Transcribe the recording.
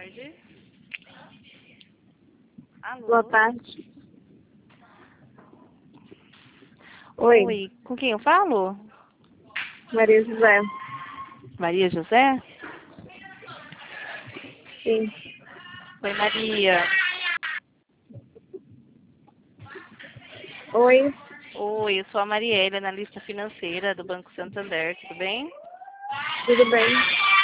tarde. Alô? Boa tarde. Oi. Oi, com quem eu falo? Maria José. Maria José? Sim. Oi, Maria. Oi. Oi, eu sou a Marielle, analista financeira do Banco Santander, tudo bem? Tudo bem?